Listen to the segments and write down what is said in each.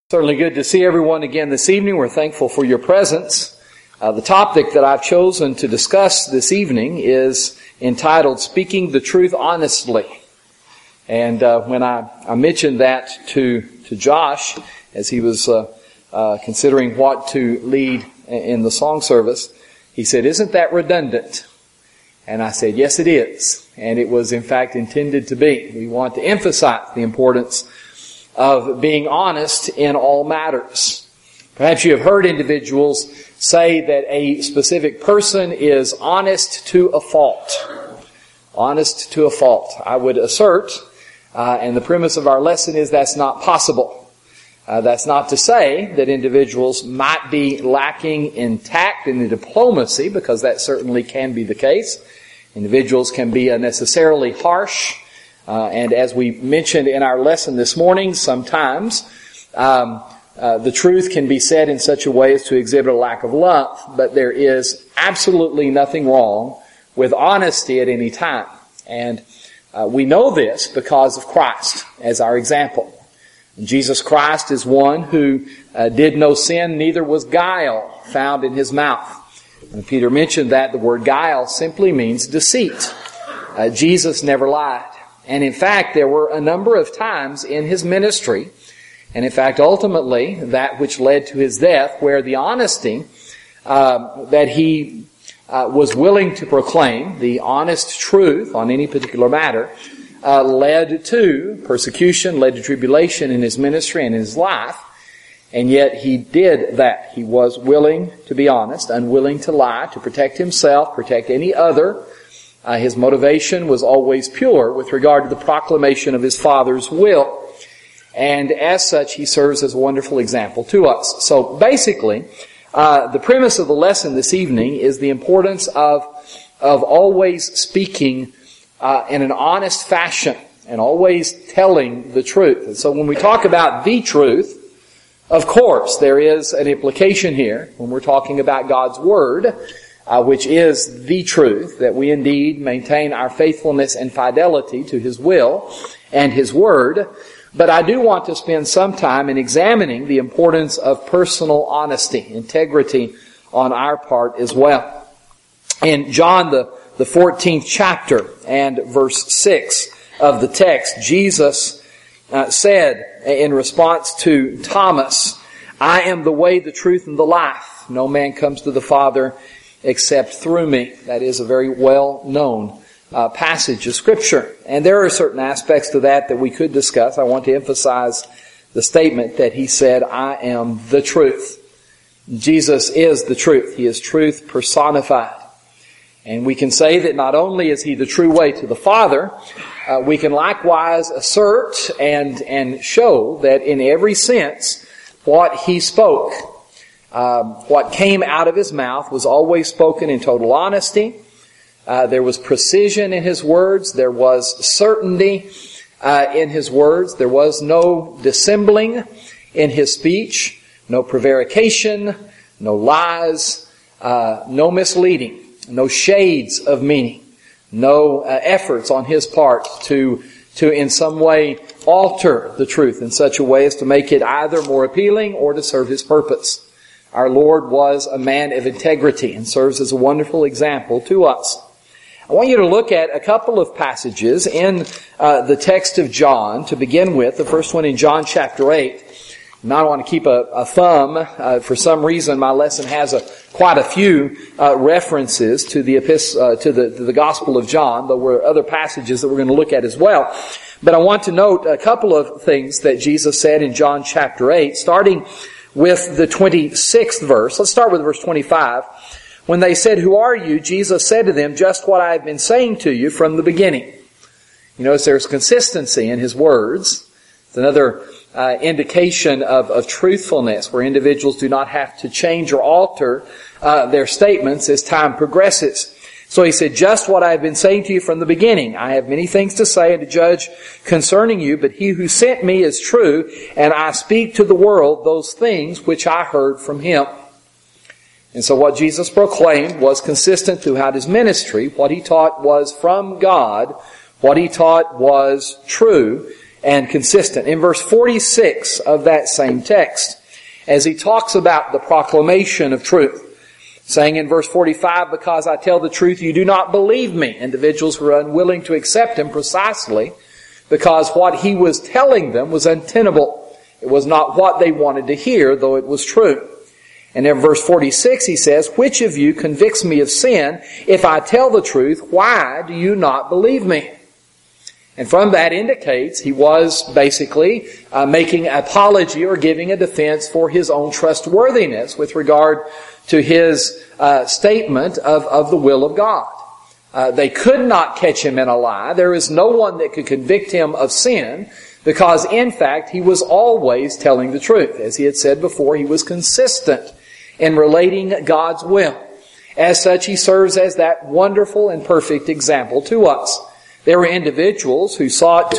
Certainly good to see everyone again this evening. We're thankful for your presence. The topic that I've chosen to discuss this evening is entitled Speaking the Truth Honestly. And when I mentioned that to Josh as he was considering what to lead in the song service, he said, "Isn't that redundant?" And I said, "Yes, it is." And it was in fact intended to be. We want to emphasize the importance of being honest in all matters. Perhaps you have heard individuals say that a specific person is honest to a fault. Honest to a fault. I would assert, and the premise of our lesson is that's not possible. That's not to say that individuals might be lacking in tact and in diplomacy, because that certainly can be the case. Individuals can be unnecessarily harsh. And as we mentioned in our lesson this morning, sometimes the truth can be said in such a way as to exhibit a lack of love, but there is absolutely nothing wrong with honesty at any time. And we know this because of Christ as our example. Jesus Christ is one who did no sin, neither was guile found in his mouth. And Peter mentioned that the word guile simply means deceit. Jesus never lied. And in fact, there were a number of times in his ministry, and in fact, ultimately, that which led to his death, where the honesty that he was willing to proclaim, the honest truth on any particular matter, led to persecution, led to tribulation in his ministry and in his life. And yet he did that. He was willing to be honest, unwilling to lie, to protect himself, protect any other. His motivation was always pure with regard to the proclamation of his Father's will. And as such, he serves as a wonderful example to us. So basically, the premise of the lesson this evening is the importance of always speaking in an honest fashion and always telling the truth. And so when we talk about the truth, of course, there is an implication here when we're talking about God's Word, which is the truth, that we indeed maintain our faithfulness and fidelity to His will and His Word. But I do want to spend some time in examining the importance of personal honesty, integrity on our part as well. In John, the 14th chapter and verse 6 of the text, Jesus said in response to Thomas, "I am the way, the truth, and the life. No man comes to the Father except through me." That is a very well-known passage of Scripture. And there are certain aspects to that we could discuss. I want to emphasize the statement that he said, "I am the truth." Jesus is the truth. He is truth personified. And we can say that not only is he the true way to the Father, we can likewise assert and show that in every sense what he spoke, what came out of his mouth was always spoken in total honesty. There was precision in his words. There was certainty in his words. There was no dissembling in his speech, no prevarication, no lies, no misleading, no shades of meaning, no efforts on his part to in some way alter the truth in such a way as to make it either more appealing or to serve his purpose. Our Lord was a man of integrity and serves as a wonderful example to us. I want you to look at a couple of passages in the text of John to begin with. The first one in John chapter 8. Now I want to keep a thumb. For some reason, my lesson has quite a few references to the Gospel of John. There were other passages that we're going to look at as well. But I want to note a couple of things that Jesus said in John chapter 8, starting with the 26th verse. Let's start with verse 25. When they said, "Who are you?" Jesus said to them, "Just what I have been saying to you from the beginning." You notice there's consistency in his words. It's another indication of truthfulness, where individuals do not have to change or alter their statements as time progresses. So he said, "Just what I have been saying to you from the beginning. I have many things to say and to judge concerning you, but he who sent me is true, and I speak to the world those things which I heard from him." And so what Jesus proclaimed was consistent throughout his ministry. What he taught was from God. What he taught was true. and consistent. In verse 46 of that same text, as he talks about the proclamation of truth, saying in verse 45, because I tell the truth, you do not believe me. Individuals were unwilling to accept him precisely because what he was telling them was untenable. It was not what they wanted to hear, though it was true. And in verse 46 he says, which of you convicts me of sin? If I tell the truth, why do you not believe me? And from that indicates he was basically making an apology or giving a defense for his own trustworthiness with regard to his statement of the will of God. They could not catch him in a lie. There is no one that could convict him of sin because, in fact, he was always telling the truth. As he had said before, he was consistent in relating God's will. As such, he serves as that wonderful and perfect example to us. There were individuals who sought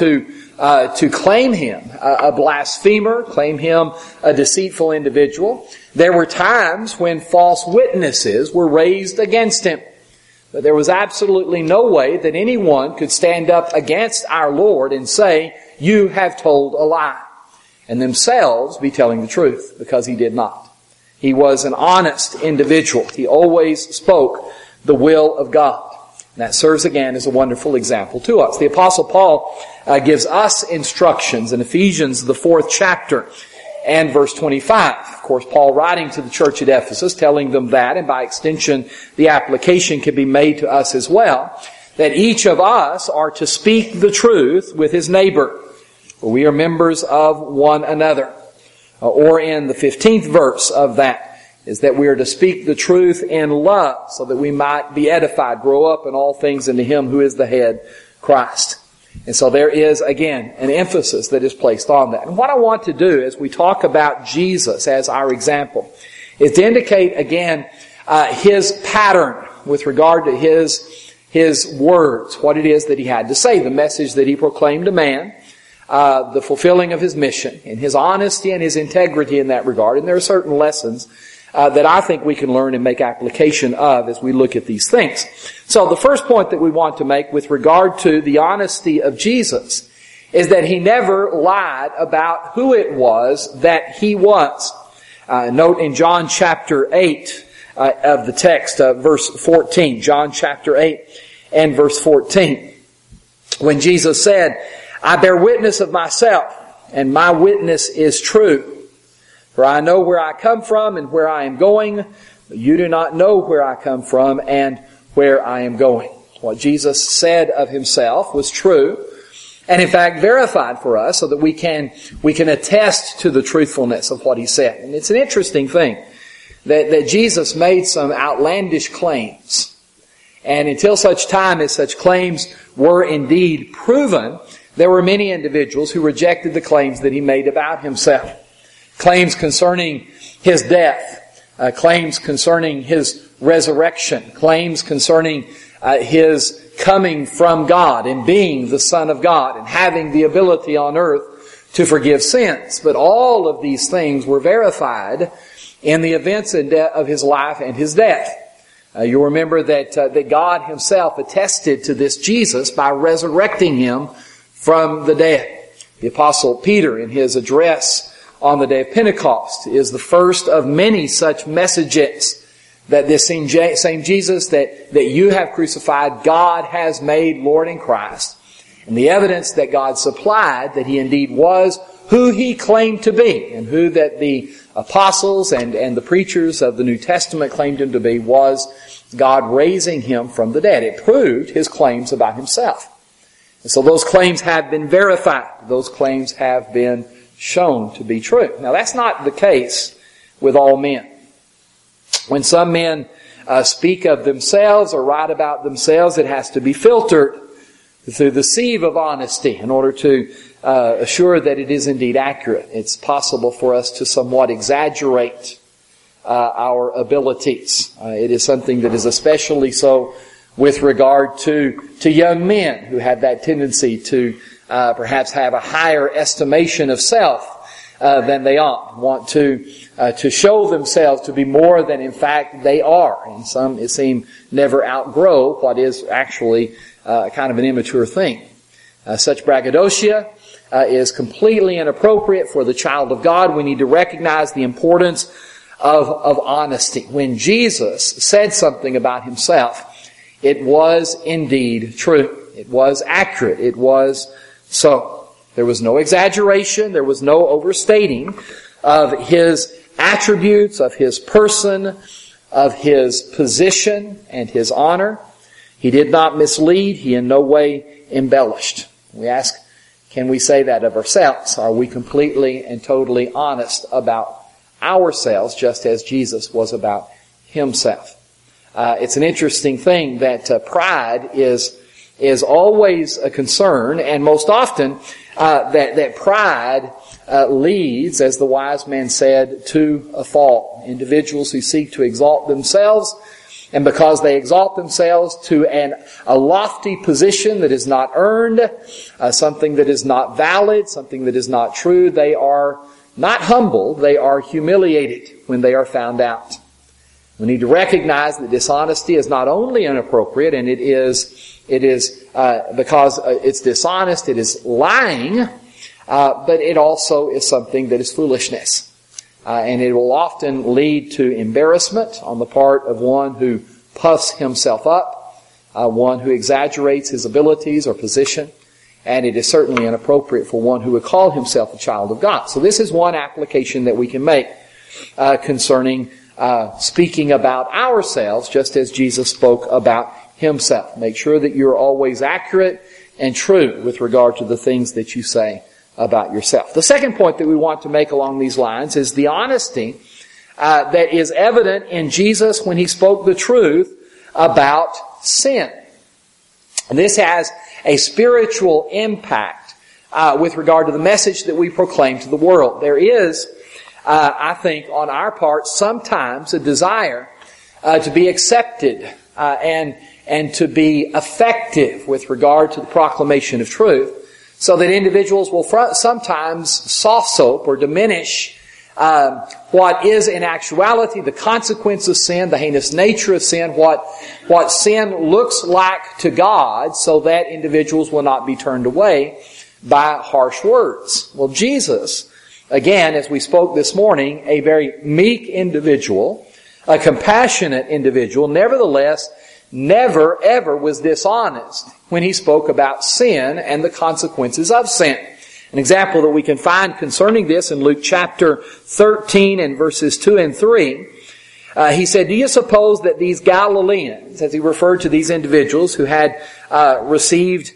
to claim him a blasphemer, claim him a deceitful individual. There were times when false witnesses were raised against him. But there was absolutely no way that anyone could stand up against our Lord and say, you have told a lie, and themselves be telling the truth, because he did not. He was an honest individual. He always spoke the will of God. And that serves again as a wonderful example to us. The Apostle Paul gives us instructions in Ephesians, the 4th chapter, and verse 25. Of course, Paul writing to the church at Ephesus, telling them that, and by extension, the application can be made to us as well, that each of us are to speak the truth with his neighbor. For we are members of one another. Or in the 15th verse of that, is that we are to speak the truth in love so that we might be edified, grow up in all things into him who is the head, Christ. And so there is, again, an emphasis that is placed on that. And what I want to do as we talk about Jesus as our example is to indicate, again, his pattern with regard to his words, what it is that he had to say, the message that he proclaimed to man, the fulfilling of his mission, and his honesty and his integrity in that regard. And there are certain lessons that I think we can learn and make application of as we look at these things. So the first point that we want to make with regard to the honesty of Jesus is that he never lied about who it was that he was. Note in John chapter 8 of the text, verse 14. John chapter 8 and verse 14. When Jesus said, I bear witness of myself, and my witness is true. For I know where I come from and where I am going, but you do not know where I come from and where I am going. What Jesus said of himself was true, and in fact verified for us so that we can attest to the truthfulness of what he said. And it's an interesting thing that Jesus made some outlandish claims. And until such time as such claims were indeed proven, there were many individuals who rejected the claims that he made about himself. Claims concerning his death, claims concerning his resurrection, claims concerning his coming from God and being the Son of God and having the ability on earth to forgive sins. But all of these things were verified in the events of his life and his death. You'll remember that God himself attested to this Jesus by resurrecting him from the dead. The Apostle Peter, in his address on the day of Pentecost, is the first of many such messages that this same Jesus that you have crucified, God has made Lord in Christ. And the evidence that God supplied that he indeed was who he claimed to be, and who that the apostles and the preachers of the New Testament claimed him to be, was God raising him from the dead. It proved his claims about himself. And so those claims have been verified. Those claims have been shown to be true. Now that's not the case with all men. When some men speak of themselves or write about themselves, it has to be filtered through the sieve of honesty in order to assure that it is indeed accurate. It's possible for us to somewhat exaggerate our abilities. It is something that is especially so with regard to young men who have that tendency to perhaps have a higher estimation of self than they ought, want to show themselves to be more than in fact they are. And some, it seems, never outgrow what is actually kind of an immature thing. Such braggadocio is completely inappropriate for the child of God. We need to recognize the importance of honesty. When Jesus said something about Himself, it was indeed true. It was accurate. It was so. There was no exaggeration. There was no overstating of His attributes, of His person, of His position and His honor. He did not mislead. He in no way embellished. We ask, can we say that of ourselves? Are we completely and totally honest about ourselves, just as Jesus was about Himself? It's an interesting thing that pride is always a concern, and most often that pride leads, as the wise man said, to a fall. Individuals who seek to exalt themselves, and because they exalt themselves to a lofty position that is not earned, something that is not valid, something that is not true, they are not humbled, they are humiliated when they are found out. We need to recognize that dishonesty is not only inappropriate, and it is because it's dishonest, it is lying, but it also is something that is foolishness. And it will often lead to embarrassment on the part of one who puffs himself up, one who exaggerates his abilities or position, and it is certainly inappropriate for one who would call himself a child of God. So this is one application that we can make concerning speaking about ourselves, just as Jesus spoke about Himself. Make sure that you're always accurate and true with regard to the things that you say about yourself. The second point that we want to make along these lines is the honesty that is evident in Jesus when He spoke the truth about sin. And this has a spiritual impact with regard to the message that we proclaim to the world. There is, I think, on our part, sometimes a desire to be accepted and to be effective with regard to the proclamation of truth, so that individuals will sometimes soft soap or diminish what is in actuality the consequence of sin, the heinous nature of sin, what sin looks like to God, so that individuals will not be turned away by harsh words. Well, Jesus, again, as we spoke this morning, a very meek individual, a compassionate individual, nevertheless, never ever was dishonest when He spoke about sin and the consequences of sin. An example that we can find concerning this in Luke chapter 13 and verses 2 and 3, He said, "Do you suppose that these Galileans," as He referred to these individuals who had received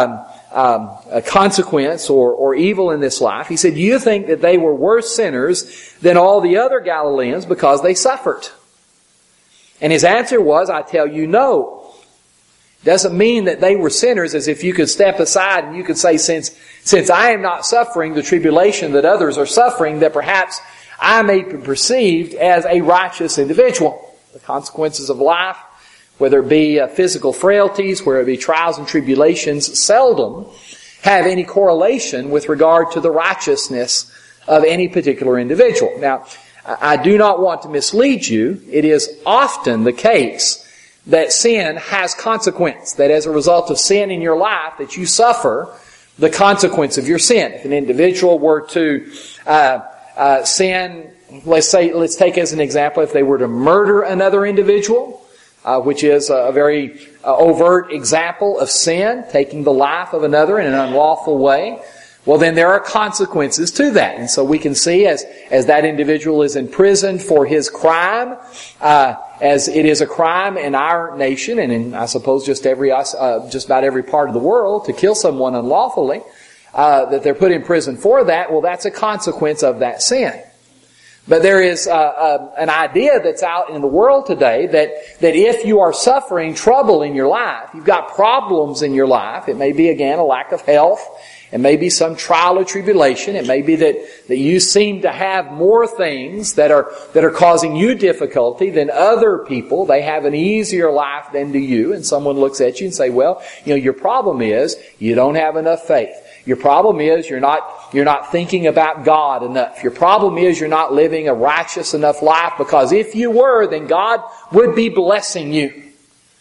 a consequence or evil in this life, He said, "Do you think that they were worse sinners than all the other Galileans because they suffered?" And His answer was, "I tell you, no." Doesn't mean that they were sinners, as if you could step aside and you could say, since I am not suffering the tribulation that others are suffering, that perhaps I may be perceived as a righteous individual. The consequences of life, whether it be physical frailties, whether it be trials and tribulations, seldom have any correlation with regard to the righteousness of any particular individual. Now, I do not want to mislead you. It is often the case that sin has consequence, that as a result of sin in your life, that you suffer the consequence of your sin. If an individual were to sin, let's take as an example, if they were to murder another individual, which is a very overt example of sin, taking the life of another in an unlawful way, well, then there are consequences to that. And so we can see as that individual is imprisoned for his crime, as it is a crime in our nation and in, I suppose, just about every part of the world to kill someone unlawfully, that they're put in prison for that. Well, that's a consequence of that sin. But there is an idea that's out in the world today that if you are suffering trouble in your life, you've got problems in your life, it may be, again, a lack of health, it may be some trial or tribulation, it may be that you seem to have more things that are causing you difficulty than other people. They have an easier life than do you, and someone looks at you and say, well, your problem is you don't have enough faith. Your problem is you're not thinking about God enough. Your problem is you're not living a righteous enough life, because if you were, then God would be blessing you.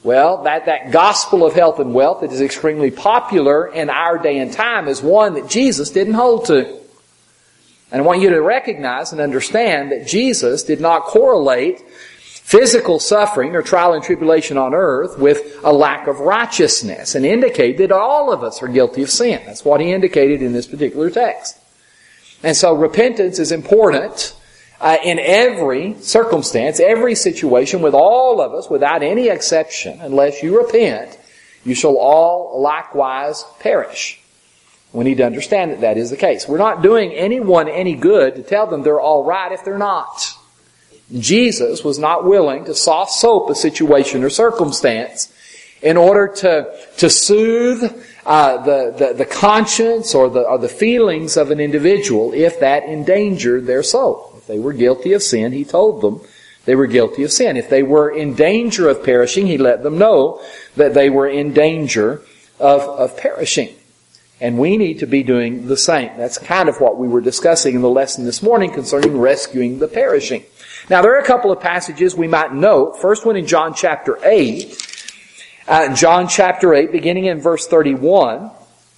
Well, that gospel of health and wealth that is extremely popular in our day and time is one that Jesus didn't hold to. And I want you to recognize and understand that Jesus did not correlate physical suffering or trial and tribulation on earth with a lack of righteousness, and indicate that all of us are guilty of sin. That's what he indicated in this particular text. And so repentance is important in every circumstance, every situation, with all of us, without any exception. Unless you repent, you shall all likewise perish. We need to understand that that is the case. We're not doing anyone any good to tell them they're all right if they're not. Jesus was not willing to soft soap a situation or circumstance in order to soothe the conscience or the feelings of an individual if that endangered their soul. If they were guilty of sin, he told them they were guilty of sin. If they were in danger of perishing, he let them know that they were in danger of perishing. And we need to be doing the same. That's kind of what we were discussing in the lesson this morning concerning rescuing the perishing. Now, there are a couple of passages we might note. First one in John chapter 8. John chapter 8, beginning in verse 31.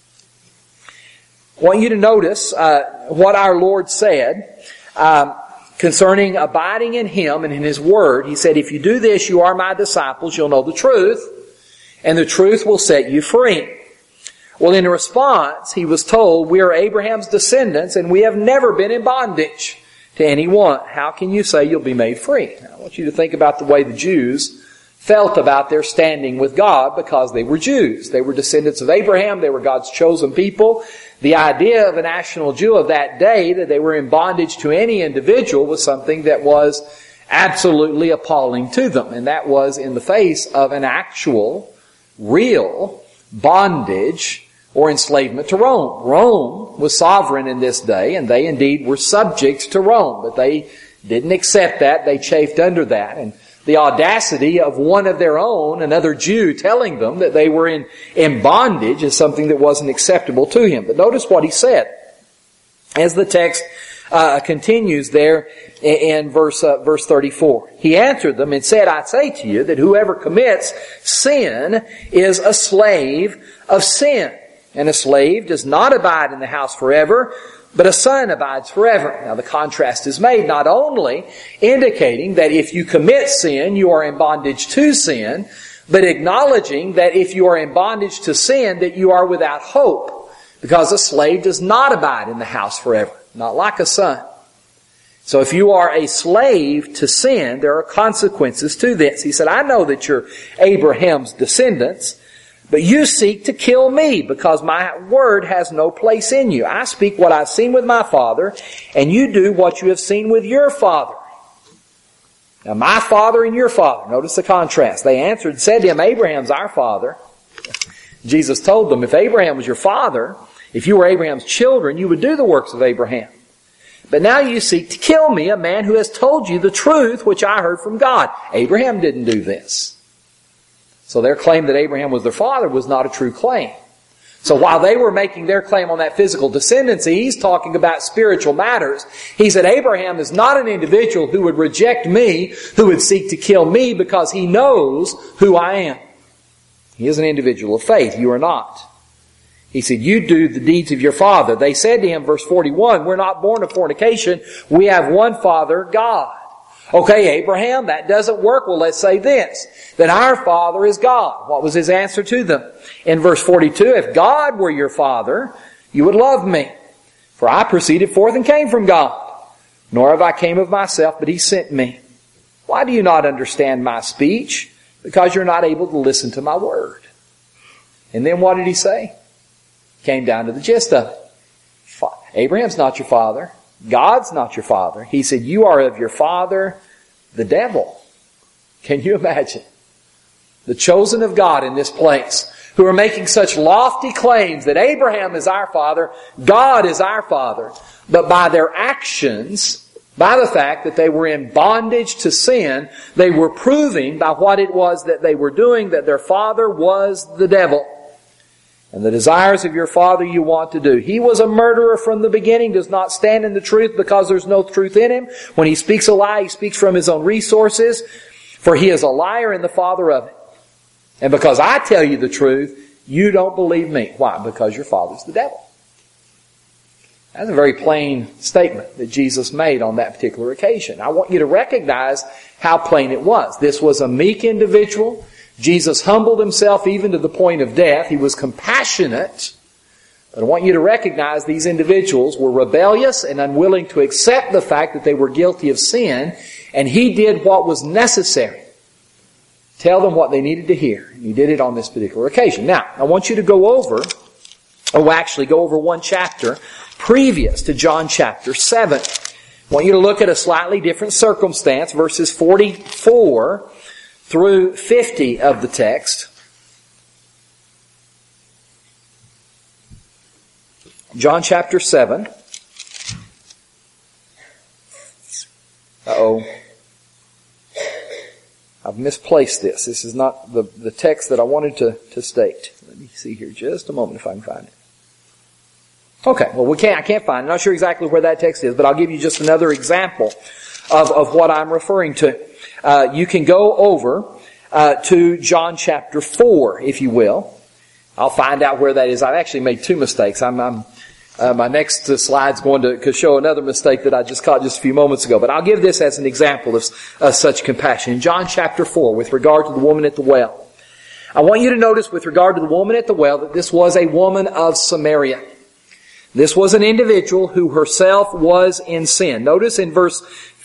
I want you to notice what our Lord said concerning abiding in Him and in His Word. He said, "If you do this, you are my disciples. You'll know the truth, and the truth will set you free." Well, in response, he was told, "We are Abraham's descendants, and we have never been in bondage to anyone. How can you say you'll be made free?" Now, I want you to think about the way the Jews felt about their standing with God because they were Jews. They were descendants of Abraham. They were God's chosen people. The idea of a national Jew of that day, that they were in bondage to any individual, was something that was absolutely appalling to them. And that was in the face of an actual, real bondage or enslavement to Rome. Rome was sovereign in this day, and they indeed were subject to Rome. But they didn't accept that. They chafed under that. And the audacity of one of their own, another Jew, telling them that they were in bondage is something that wasn't acceptable to him. But notice what he said as the text continues there in verse 34. He answered them and said, "I say to you that whoever commits sin is a slave of sin. And a slave does not abide in the house forever, but a son abides forever." Now the contrast is made not only indicating that if you commit sin, you are in bondage to sin, but acknowledging that if you are in bondage to sin, that you are without hope, because a slave does not abide in the house forever, not like a son. So if you are a slave to sin, there are consequences to this. He said, "I know that you're Abraham's descendants, but you seek to kill me because my word has no place in you. I speak what I've seen with my father, and you do what you have seen with your father." Now, my father and your father, notice the contrast. They answered and said to him, "Abraham's our father." Jesus told them, if Abraham was your father, if you were Abraham's children, you would do the works of Abraham. But now you seek to kill me, a man who has told you the truth which I heard from God. Abraham didn't do this. So their claim that Abraham was their father was not a true claim. So while they were making their claim on that physical descendancy, he's talking about spiritual matters. He said, Abraham is not an individual who would reject me, who would seek to kill me, because he knows who I am. He is an individual of faith. You are not. He said, you do the deeds of your father. They said to him, verse 41, we're not born of fornication. We have one Father, God. Okay, Abraham, that doesn't work. Well, let's say this, that our Father is God. What was his answer to them? In verse 42, if God were your Father, you would love me. For I proceeded forth and came from God. Nor have I came of myself, but He sent me. Why do you not understand my speech? Because you're not able to listen to my word. And then what did he say? Came down to the gist of it. Abraham's not your father. God's not your father. He said, you are of your father, the devil. Can you imagine? The chosen of God in this place, who are making such lofty claims that Abraham is our father, God is our father, but by their actions, by the fact that they were in bondage to sin, they were proving by what it was that they were doing that their father was the devil. And the desires of your father you want to do. He was a murderer from the beginning, does not stand in the truth because there's no truth in him. When he speaks a lie, he speaks from his own resources, for he is a liar and the father of it. And because I tell you the truth, you don't believe me. Why? Because your father's the devil. That's a very plain statement that Jesus made on that particular occasion. I want you to recognize how plain it was. This was a meek individual. Jesus humbled himself even to the point of death. He was compassionate. But I want you to recognize these individuals were rebellious and unwilling to accept the fact that they were guilty of sin. And He did what was necessary. Tell them what they needed to hear. And He did it on this particular occasion. Now, I want you to go over one chapter previous to John chapter 7. I want you to look at a slightly different circumstance, verses 44 through 50 of the text. John chapter 7. I've misplaced this. This is not the text that I wanted to state. Let me see here just a moment if I can find it. Okay, well I can't find it. I'm not sure exactly where that text is, but I'll give you just another example of what I'm referring to. You can go over to John chapter 4, if you will. I'll find out where that is. I've actually made two mistakes. My next slide's going to show another mistake that I just caught just a few moments ago. But I'll give this as an example of such compassion. In John chapter 4, with regard to the woman at the well, I want you to notice with regard to the woman at the well that this was a woman of Samaria. This was an individual who herself was in sin. Notice in verse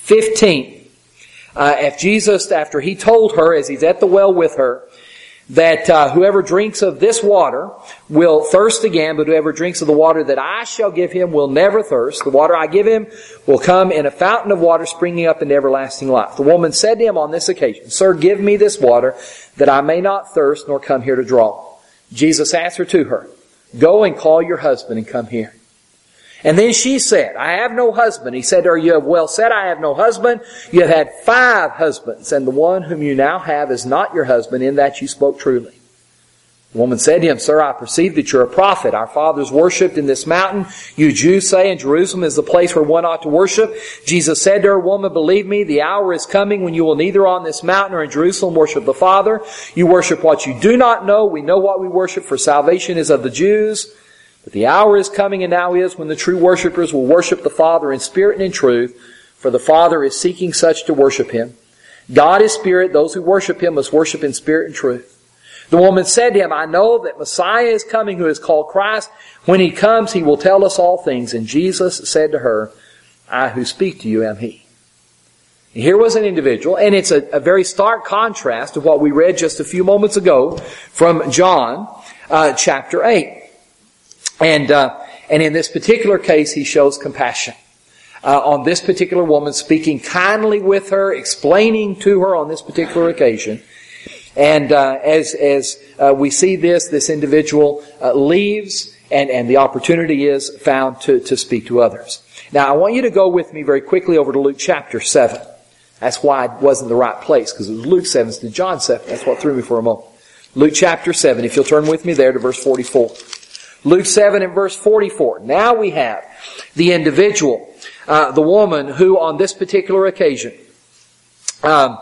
15, if Jesus, after He told her, as He's at the well with her, that whoever drinks of this water will thirst again, but whoever drinks of the water that I shall give him will never thirst. The water I give him will come in a fountain of water springing up into everlasting life. The woman said to Him on this occasion, Sir, give me this water that I may not thirst nor come here to draw. Jesus answered to her, Go and call your husband and come here. And then she said, I have no husband. He said to her, You have well said, I have no husband. You have had 5 husbands, and the one whom you now have is not your husband. In that you spoke truly. The woman said to Him, Sir, I perceive that you're a prophet. Our fathers worshipped in this mountain. You Jews say in Jerusalem is the place where one ought to worship. Jesus said to her, Woman, believe me, the hour is coming when you will neither on this mountain or in Jerusalem worship the Father. You worship what you do not know. We know what we worship, for salvation is of the Jews. But the hour is coming, and now is, when the true worshipers will worship the Father in spirit and in truth, for the Father is seeking such to worship Him. God is spirit. Those who worship Him must worship in spirit and truth. The woman said to Him, I know that Messiah is coming, who is called Christ. When He comes, He will tell us all things. And Jesus said to her, I who speak to you am He. Here was an individual, and it's a very stark contrast to what we read just a few moments ago from John chapter 8. And in this particular case, He shows compassion on this particular woman, speaking kindly with her, explaining to her on this particular occasion. And as we see this individual leaves, and the opportunity is found to speak to others. Now, I want you to go with me very quickly over to Luke chapter 7. That's why I wasn't in the right place, because it was Luke 7 instead of John 7. That's what threw me for a moment. Luke chapter 7, if you'll turn with me there to verse 44. Luke 7 and verse 44. Now we have the individual, the woman who on this particular occasion, the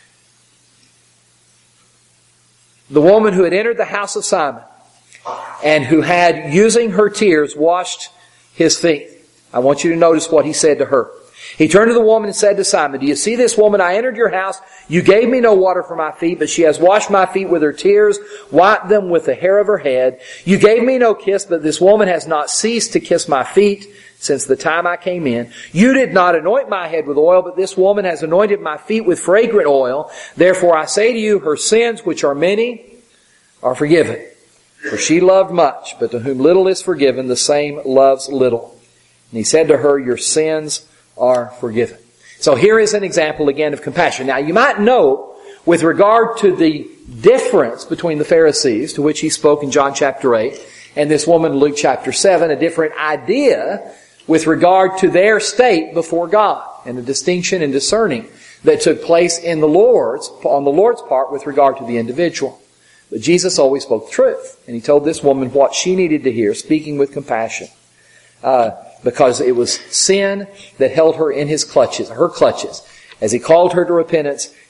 woman who had entered the house of Simon and who had, using her tears, washed His feet. I want you to notice what He said to her. He turned to the woman and said to Simon, Do you see this woman? I entered your house. You gave me no water for my feet, but she has washed my feet with her tears, wiped them with the hair of her head. You gave me no kiss, but this woman has not ceased to kiss my feet since the time I came in. You did not anoint my head with oil, but this woman has anointed my feet with fragrant oil. Therefore I say to you, her sins, which are many, are forgiven. For she loved much, but to whom little is forgiven, the same loves little. And He said to her, Your sins are forgiven. So here is an example again of compassion. Now you might note, with regard to the difference between the Pharisees, to which He spoke in John chapter 8, and this woman in Luke chapter 7, a different idea with regard to their state before God, and a distinction and discerning that took place on the Lord's part with regard to the individual. But Jesus always spoke the truth, and He told this woman what she needed to hear, speaking with compassion. Because it was sin that held her in her clutches. As He called her to repentance,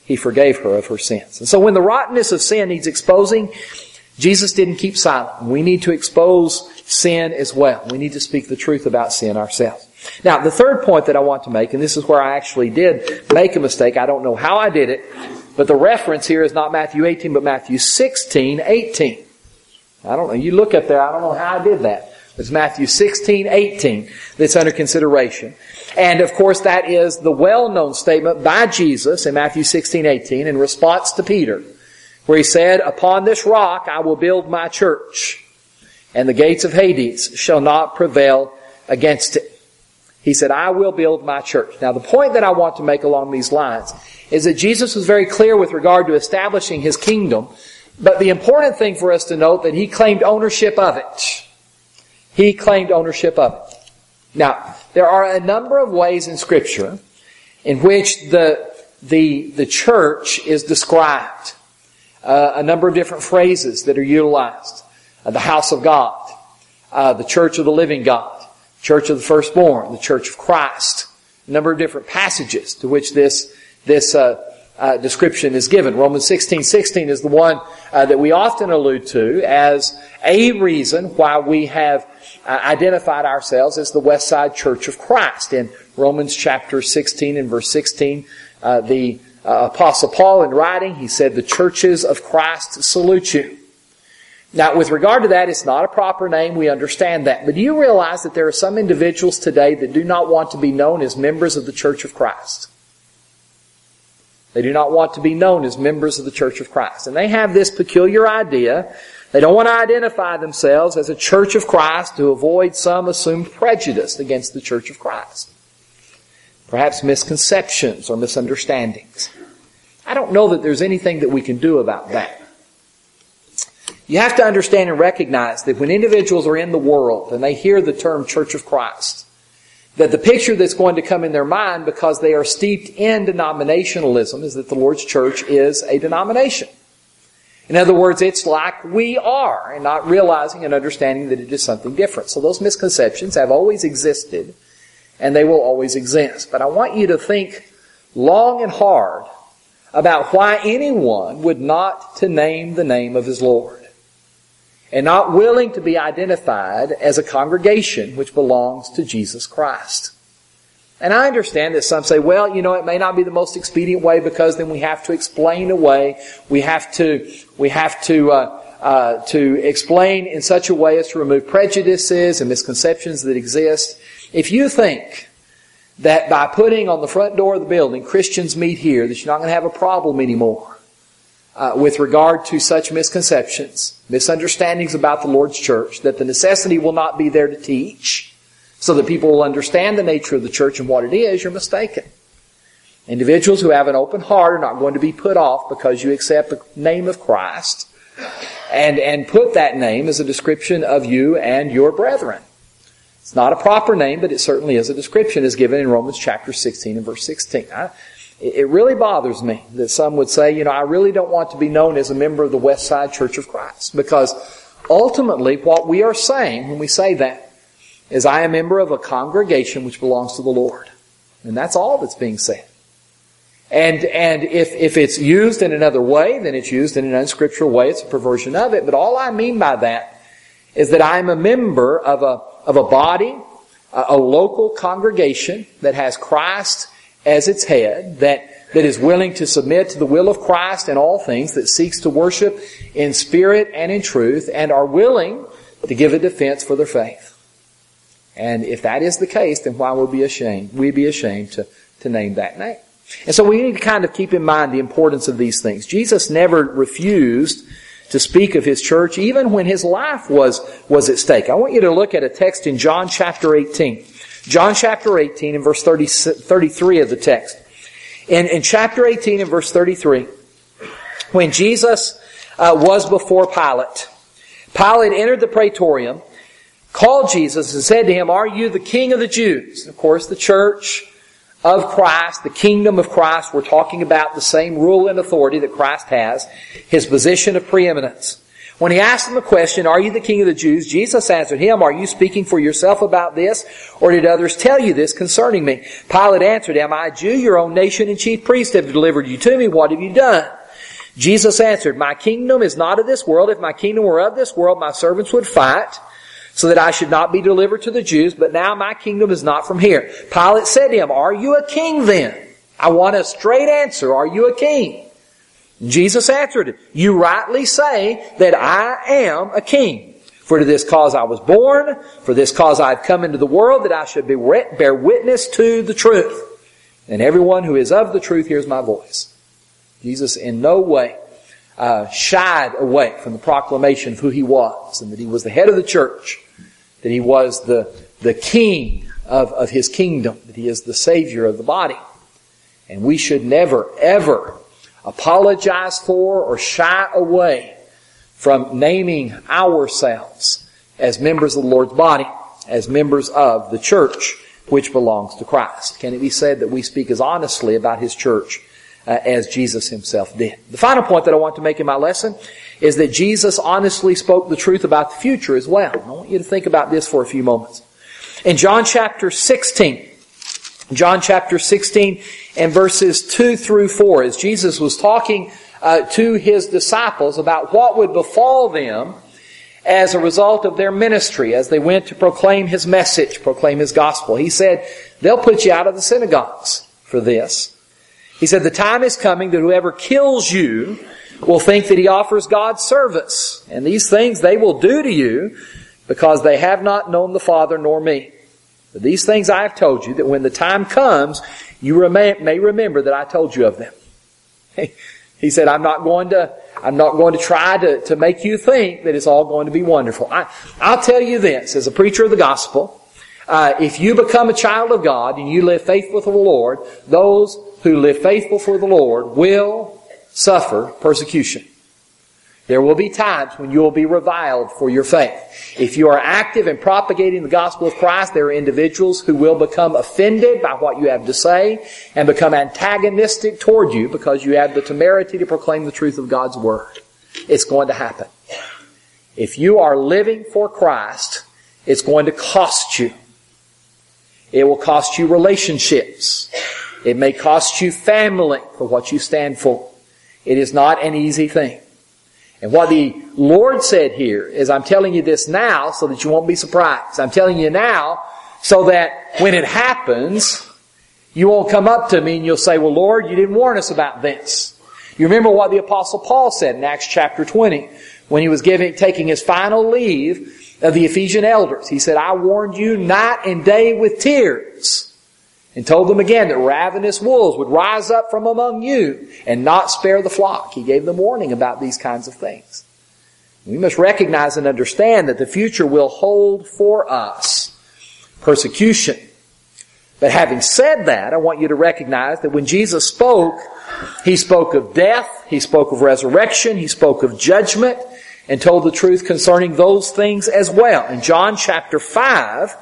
He forgave her of her sins. And so when the rottenness of sin needs exposing, Jesus didn't keep silent. We need to expose sin as well. We need to speak the truth about sin ourselves. Now, the third point that I want to make, and this is where I actually did make a mistake. I don't know how I did it, but the reference here is not Matthew 18, but Matthew 16:18. I don't know. You look up there, I don't know how I did that. It's Matthew 16:18 that's under consideration. And of course, that is the well-known statement by Jesus in Matthew 16:18 in response to Peter, where He said, "Upon this rock I will build my church, and the gates of Hades shall not prevail against it." He said, "I will build my church." Now, the point that I want to make along these lines is that Jesus was very clear with regard to establishing His kingdom, but the important thing for us to note that He claimed ownership of it. He claimed ownership of it. Now, there are a number of ways in Scripture in which the church is described. A number of different phrases that are utilized. The house of God, the church of the living God, church of the firstborn, the church of Christ. A number of different passages to which this description is given. Romans 16:16 is the one that we often allude to as a reason why we have identified ourselves as the West Side Church of Christ. In Romans chapter 16 and verse 16, the Apostle Paul in writing, he said, "The churches of Christ salute you." Now, with regard to that, it's not a proper name. We understand that. But do you realize that there are some individuals today that do not want to be known as members of the Church of Christ? They do not want to be known as members of the Church of Christ. And they have this peculiar idea. They don't want to identify themselves as a Church of Christ to avoid some assumed prejudice against the Church of Christ. Perhaps misconceptions or misunderstandings. I don't know that there's anything that we can do about that. You have to understand and recognize that when individuals are in the world and they hear the term Church of Christ, that the picture that's going to come in their mind, because they are steeped in denominationalism, is that the Lord's church is a denomination. In other words, it's like we are, and not realizing and understanding that it is something different. So those misconceptions have always existed, and they will always exist. But I want you to think long and hard about why anyone would not to name the name of his Lord, and not willing to be identified as a congregation which belongs to Jesus Christ. And I understand that some say, well, it may not be the most expedient way, because then we have to explain away. We have to explain in such a way as to remove prejudices and misconceptions that exist. If you think that by putting on the front door of the building, Christians meet here, that you're not going to have a problem anymore with regard to such misconceptions, misunderstandings about the Lord's church, that the necessity will not be there to teach, so that people will understand the nature of the church and what it is, you're mistaken. Individuals who have an open heart are not going to be put off because you accept the name of Christ and put that name as a description of you and your brethren. It's not a proper name, but it certainly is a description as given in Romans chapter 16 and verse 16. It really bothers me that some would say, I really don't want to be known as a member of the West Side Church of Christ. Because ultimately what we are saying when we say that is, I am a member of a congregation which belongs to the Lord. And that's all that's being said. And if it's used in another way, then it's used in an unscriptural way. It's a perversion of it. But all I mean by that is that I am a member of a body, a local congregation that has Christ as its head, that is willing to submit to the will of Christ in all things, that seeks to worship in spirit and in truth, and are willing to give a defense for their faith. And if that is the case, then why would we be ashamed to name that name? And so we need to kind of keep in mind the importance of these things. Jesus never refused to speak of His church, even when His life was at stake. I want you to look at a text in John chapter 18. John chapter 18 and verse 33 of the text. In chapter 18 and verse 33, when Jesus was before Pilate, Pilate entered the praetorium, called Jesus and said to him, "Are you the King of the Jews?" Of course, the church of Christ, the kingdom of Christ, we're talking about the same rule and authority that Christ has, His position of preeminence. When he asked him the question, "Are you the king of the Jews?" Jesus answered him, "Are you speaking for yourself about this, or did others tell you this concerning me?" Pilate answered, "Am I a Jew? Your own nation and chief priests have delivered you to me. What have you done?" Jesus answered, "My kingdom is not of this world. If my kingdom were of this world, my servants would fight, so that I should not be delivered to the Jews. But now my kingdom is not from here." Pilate said to him, "Are you a king then?" I want a straight answer. Are you a king? Jesus answered, "You rightly say that I am a king. For to this cause I was born, for this cause I have come into the world, that I should bear witness to the truth. And everyone who is of the truth hears my voice." Jesus in no way shied away from the proclamation of who he was, and that he was the head of the church, that he was the king of his kingdom, that he is the Savior of the body. And we should never, ever apologize for or shy away from naming ourselves as members of the Lord's body, as members of the church which belongs to Christ. Can it be said that we speak as honestly about His church as Jesus Himself did? The final point that I want to make in my lesson is that Jesus honestly spoke the truth about the future as well. I want you to think about this for a few moments. In John chapter 16, and verses 2 through 4, as Jesus was talking to His disciples about what would befall them as a result of their ministry as they went to proclaim His message, proclaim His gospel. He said, "They'll put you out of the synagogues for this." He said, "The time is coming that whoever kills you will think that he offers God service. And these things they will do to you because they have not known the Father nor me. But these things I have told you, that when the time comes, you may remember that I told you of them." He said, I'm not going to try to make you think that it's all going to be wonderful. I'll tell you this, as a preacher of the gospel, if you become a child of God and you live faithful to the Lord, those who live faithful for the Lord will suffer persecution. There will be times when you will be reviled for your faith. If you are active in propagating the gospel of Christ, there are individuals who will become offended by what you have to say and become antagonistic toward you because you have the temerity to proclaim the truth of God's Word. It's going to happen. If you are living for Christ, it's going to cost you. It will cost you relationships. It may cost you family for what you stand for. It is not an easy thing. And what the Lord said here is, I'm telling you this now so that you won't be surprised. I'm telling you now so that when it happens, you won't come up to me and you'll say, "Well, Lord, you didn't warn us about this." You remember what the Apostle Paul said in Acts chapter 20 when he was taking his final leave of the Ephesian elders. He said, "I warned you night and day with tears, and told them again that ravenous wolves would rise up from among you and not spare the flock." He gave them warning about these kinds of things. We must recognize and understand that the future will hold for us persecution. But having said that, I want you to recognize that when Jesus spoke, He spoke of death, He spoke of resurrection, He spoke of judgment, and told the truth concerning those things as well. In John chapter 5,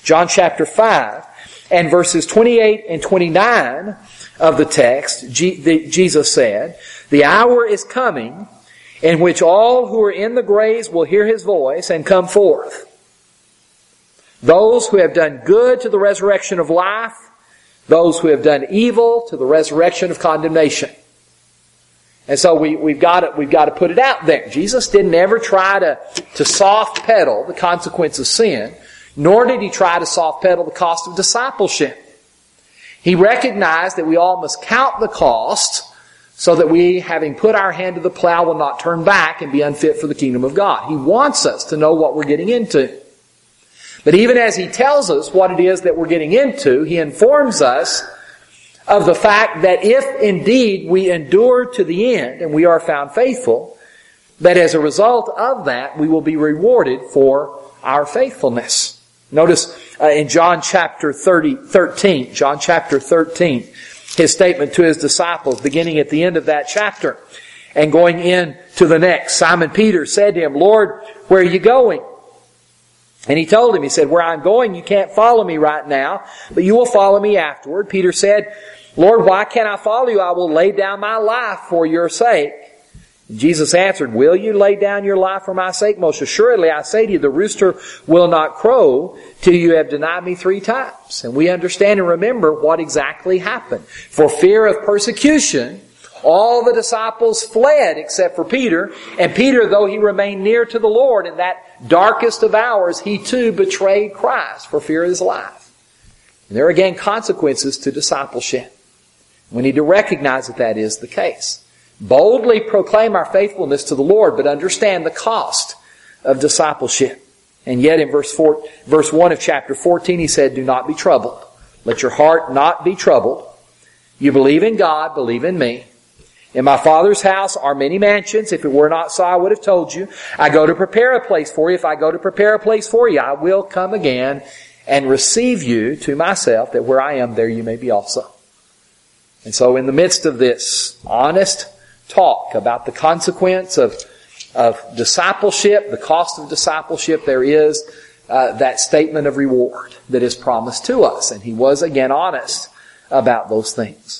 and verses 28 and 29 of the text, Jesus said, "The hour is coming in which all who are in the graves will hear His voice and come forth. Those who have done good to the resurrection of life, those who have done evil to the resurrection of condemnation." And so we've got to put it out there. Jesus didn't ever try to soft pedal the consequence of sin, nor did He try to soft pedal the cost of discipleship. He recognized that we all must count the cost so that we, having put our hand to the plow, will not turn back and be unfit for the kingdom of God. He wants us to know what we're getting into. But even as He tells us what it is that we're getting into, He informs us of the fact that if indeed we endure to the end and we are found faithful, that as a result of that we will be rewarded for our faithfulness. Notice in John chapter 13, His statement to His disciples, beginning at the end of that chapter and going into the next. Simon Peter said to Him, "Lord, where are you going?" And He told him, He said, "Where I'm going, you can't follow me right now, but you will follow me afterward." Peter said, "Lord, why can't I follow you? I will lay down my life for your sake." Jesus answered, will you lay down your life for my sake? Most assuredly, I say to you, the rooster will not crow till you have denied me 3 times. And we understand and remember what exactly happened. For fear of persecution, all the disciples fled except for Peter. And Peter, though he remained near to the Lord in that darkest of hours, he too betrayed Christ for fear of his life. And there are again consequences to discipleship. We need to recognize that that is the case. Boldly proclaim our faithfulness to the Lord, but understand the cost of discipleship. And yet in verse 1 of chapter 14, he said, do not be troubled. Let your heart not be troubled. You believe in God, believe in me. In my Father's house are many mansions. If it were not so, I would have told you. I go to prepare a place for you. If I go to prepare a place for you, I will come again and receive you to myself, that where I am, there you may be also. And so in the midst of this honest talk about the consequence of discipleship, the cost of discipleship, there is that statement of reward that is promised to us. And he was again honest about those things.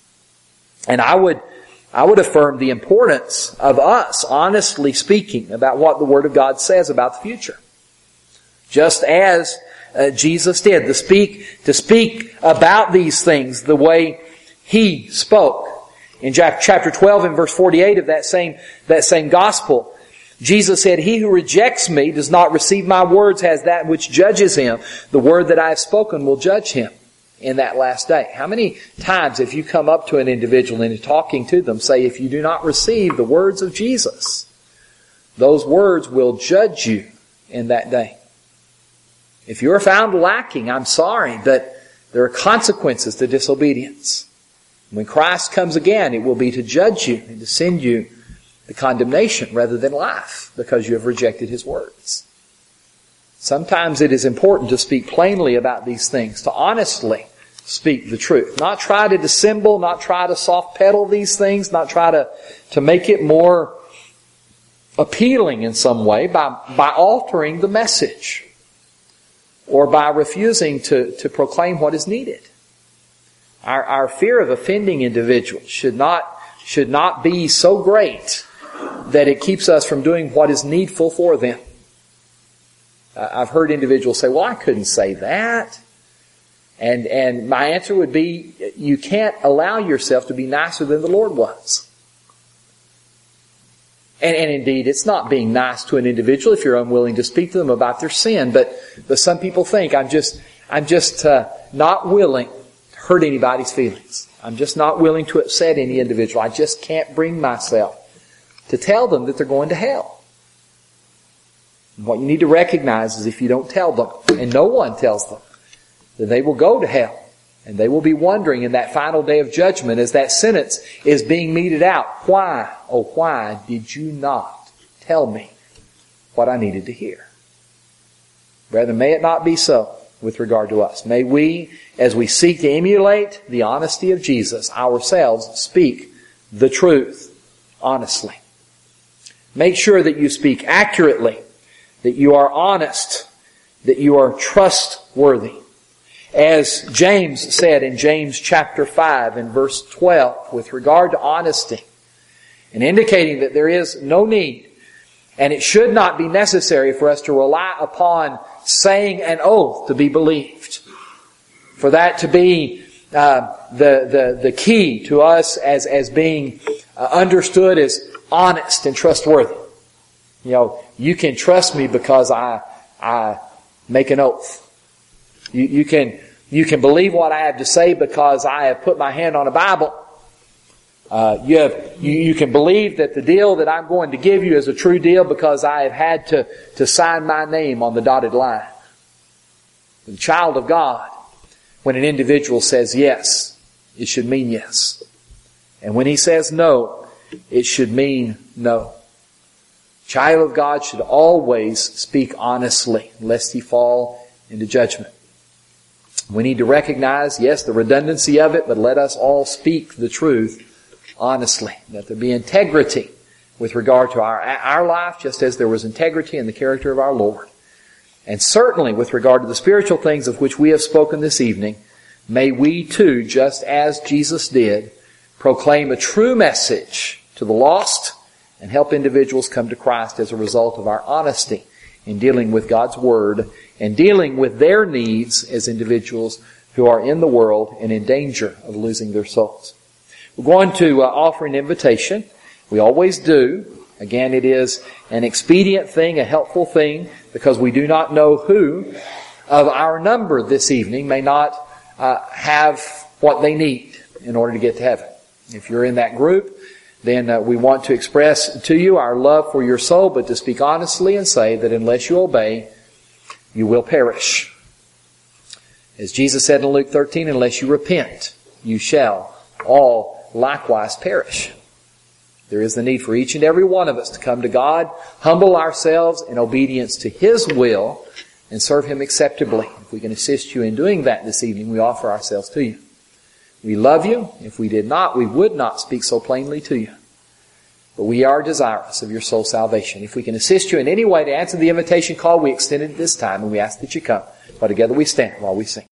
And I would affirm the importance of us honestly speaking about what the Word of God says about the future. Just as Jesus did, to speak about these things the way He spoke. In chapter 12 and verse 48 of that same gospel, Jesus said, he who rejects me does not receive my words, has that which judges him. The word that I have spoken will judge him in that last day. How many times have you come up to an individual and in talking to them say, if you do not receive the words of Jesus, those words will judge you in that day. If you are found lacking, I'm sorry, but there are consequences to disobedience. When Christ comes again, it will be to judge you and to send you the condemnation rather than life because you have rejected His words. Sometimes it is important to speak plainly about these things, to honestly speak the truth. Not try to dissemble, not try to soft pedal these things, not try to make it more appealing in some way by altering the message or by refusing to proclaim what is needed. Our fear of offending individuals should not be so great that it keeps us from doing what is needful for them. I've heard individuals say, well, I couldn't say that. And my answer would be, you can't allow yourself to be nicer than the Lord was. And indeed, it's not being nice to an individual if you're unwilling to speak to them about their sin. But some people think, I'm just not willing hurt anybody's feelings. I'm just not willing to upset any individual. I just can't bring myself to tell them that they're going to hell. And what you need to recognize is if you don't tell them, and no one tells them, then they will go to hell. And they will be wondering in that final day of judgment as that sentence is being meted out, why, oh why did you not tell me what I needed to hear? Brethren, may it not be so with regard to us. May we, as we seek to emulate the honesty of Jesus, ourselves speak the truth honestly. Make sure that you speak accurately, that you are honest, that you are trustworthy. As James said in James chapter 5 and verse 12, with regard to honesty, and indicating that there is no need, and it should not be necessary for us to rely upon saying an oath to be believed. For that to be the key to us as being understood as honest and trustworthy. You know, you can trust me because I make an oath. You can believe what I have to say because I have put my hand on a Bible. You can believe that the deal that I'm going to give you is a true deal because I have had to sign my name on the dotted line. The child of God, when an individual says yes, it should mean yes. And when he says no, it should mean no. Child of God should always speak honestly, lest he fall into judgment. We need to recognize, yes, the redundancy of it, but let us all speak the truth honestly. That there be integrity with regard to our life, just as there was integrity in the character of our Lord. And certainly with regard to the spiritual things of which we have spoken this evening, may we too, just as Jesus did, proclaim a true message to the lost and help individuals come to Christ as a result of our honesty in dealing with God's Word and dealing with their needs as individuals who are in the world and in danger of losing their souls. We're going to offer an invitation. We always do. Again, it is an expedient thing, a helpful thing, because we do not know who of our number this evening may not have what they need in order to get to heaven. If you're in that group, then we want to express to you our love for your soul, but to speak honestly and say that unless you obey, you will perish. As Jesus said in Luke 13, unless you repent, you shall all likewise perish. There is the need for each and every one of us to come to God, humble ourselves in obedience to His will, and serve Him acceptably. If we can assist you in doing that this evening, we offer ourselves to you. We love you. If we did not, we would not speak so plainly to you. But we are desirous of your soul salvation. If we can assist you in any way to answer the invitation call, we extend it at this time, and we ask that you come. While together we stand while we sing.